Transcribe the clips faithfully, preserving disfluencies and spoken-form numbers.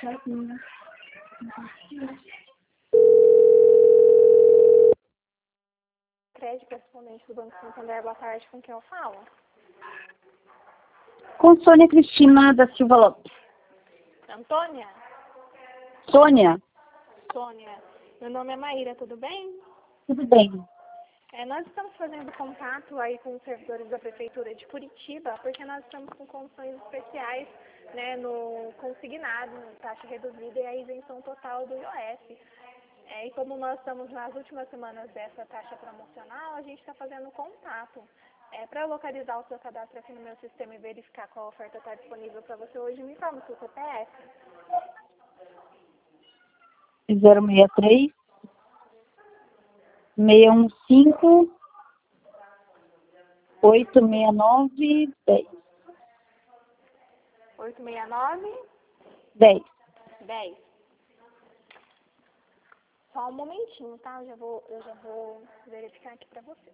Crédito correspondente do Banco Santander, boa tarde, com quem eu falo? Com Sônia Cristina da Silva Lopes. Antônia? Sônia? Sônia. Meu nome é Maíra, tudo bem? Tudo bem. É, nós estamos fazendo contato aí com os servidores da Prefeitura de Curitiba, porque nós estamos com condições especiais, né, no consignado, taxa reduzida e a isenção total do I O F. É, e como nós estamos nas últimas semanas dessa taxa promocional, a gente está fazendo contato. É, para localizar o seu cadastro aqui no meu sistema e verificar qual oferta está disponível para você hoje, me informa o seu C P F. zero seis três, seis um cinco, oito seis nove, dez. oito seis nove, dez. dez. Só um momentinho, tá? Eu já vou, eu já vou verificar aqui para você.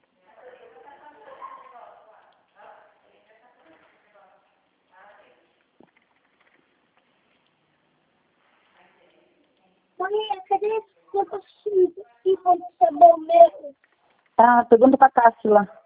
Mãe, cadê esse negócio de sabão mesmo? Tá, pergunta pra Cássio lá.